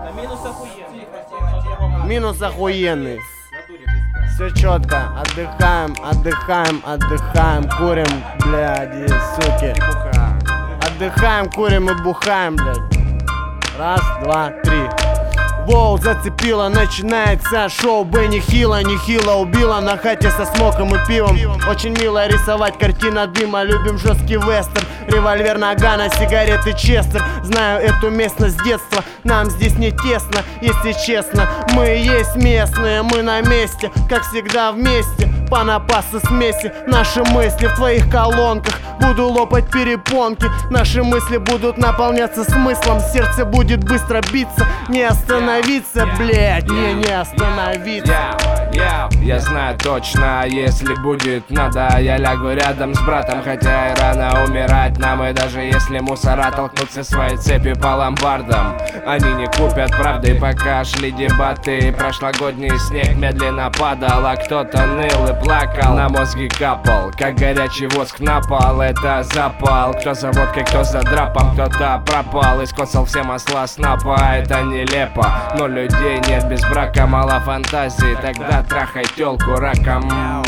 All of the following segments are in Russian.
Минус охуенный. Все четко, отдыхаем, отдыхаем, отдыхаем, курим, блядь, суки. Отдыхаем, курим и бухаем, блядь. Раз, два, три. Воу, зацепило, начинается шоу. Бэй нехило убила на хате со смоком и пивом. Очень мило рисовать картина дыма. Любим жесткий вестерн, револьвер, нагана, сигареты Честер. Знаю эту местность с детства, нам здесь не тесно, если честно. Мы есть местные, мы на месте, как всегда вместе. Панапасы смеси, наши мысли в твоих колонках. Буду лопать перепонки, наши мысли будут наполняться смыслом. Сердце будет быстро биться, не остановиться, блять, не остановиться. Я знаю точно, если будет надо, я лягу рядом с братом. Хотя и рано умирать нам, и даже если мусора толкнутся своей цепи по ломбардам, они не купят правды, пока шли дебаты. Прошлогодний снег медленно падал, а кто-то ныл и плакал, на мозги капал, как горячий воск на пол. Это запал, кто за водкой, кто за драпом, кто-то пропал и скоцал все масла снапа. Это нелепо, но людей нет без брака, мало фантазии, тогда трахай тёлку раком.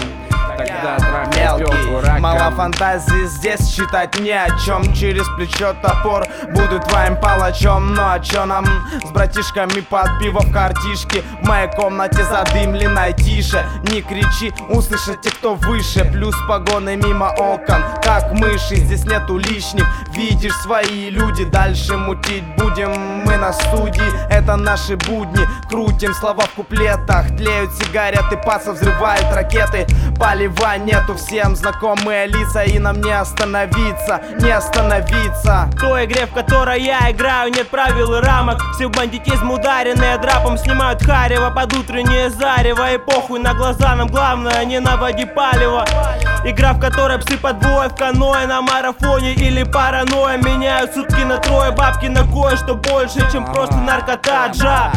Тогда трахай тёлку раком. Мало фантазии здесь, считать ни о чем. Через плечо топор, буду твоим палачом. Ну а чё нам с братишками под пиво в картишке? В моей комнате задымленной тише. Не кричи, услышат те, кто выше. Плюс погоны мимо окон, как мыши. Здесь нету лишних, видишь, свои люди. Дальше мутить будем мы на студии. Это наши будни, крутим слова в куплетах. Тлеют сигареты, паца взрывают ракеты. Полива нету, всем знакомые лица. И нам не остановиться, не остановиться. В той игре, в которой я играю, нет правил и рамок. Все в бандитизм ударенные драпом снимают харево под утреннее зарево. И похуй на глаза, нам главное не наводи палево. Игра, в которой псы по двое в каноэ, на марафоне или паранойя. Меняют сутки на трое, бабки на кое-что больше, чем просто наркота. Джа,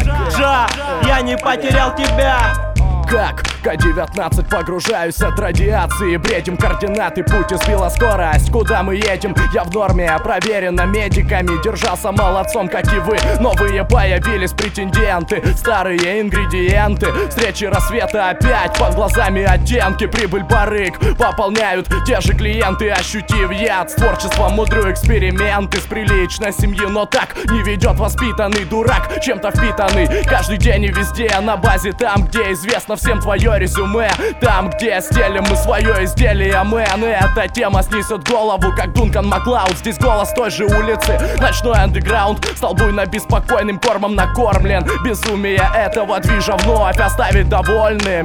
я не потерял тебя. Как К-19 погружаюсь от радиации. Бредим координаты, путь избила скорость. Куда мы едем? Я в норме, проверено медиками. Держался молодцом, как и вы. Новые появились претенденты, старые ингредиенты. Встречи рассвета опять, под глазами оттенки. Прибыль барыг пополняют те же клиенты. Ощутив яд, с творчеством мудрю эксперименты. С приличной семьи, но так не ведет воспитанный дурак, чем-то впитанный каждый день и везде. На базе там, где известно всем твое резюме, там, где стелим мы свое изделие, мэн. Эта тема снесет голову, как Дункан Маклауд. Здесь голос той же улицы, ночной андеграунд. Стал буйно беспокойным кормом накормлен. Безумие этого движа вновь оставит довольным,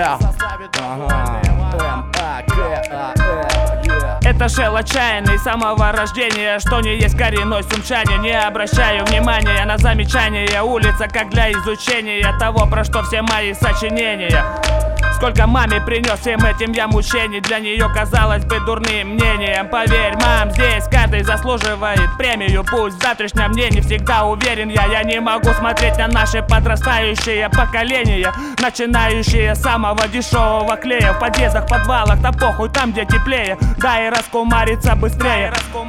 Это шел отчаянный, с самого рождения, что не есть коренной сумчанин. Не обращаю внимания на замечания. Улица как для изучения того, про что все мои сочинения. Сколько маме принес всем этим я мучений. Для нее казалось бы дурным мнением. Поверь, мам, здесь каждый заслуживает премию. Пусть в завтрашнем мне не всегда уверен я не могу смотреть на наши подрастающие поколения, начинающие с самого дешевого клея. В подъездах, подвалах, да похуй, там где теплее. Да и раскумариться быстрее.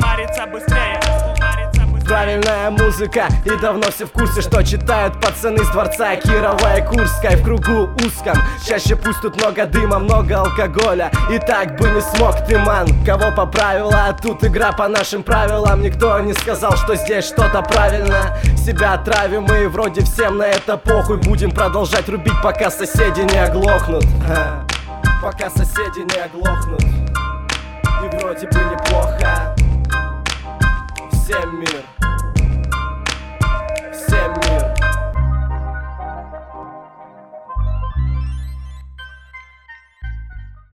Правильная музыка, и давно все в курсе, что читают пацаны с дворца Кирова и Курской. В кругу узком, чаще пусть тут много дыма, много алкоголя. И так бы не смог ты, ман, кого поправила. А тут игра по нашим правилам. Никто не сказал, что здесь что-то правильно. Себя травим и вроде всем на это похуй. Будем продолжать рубить, пока соседи не оглохнут. Пока соседи не оглохнут. И вроде бы неплохо. Всем мир.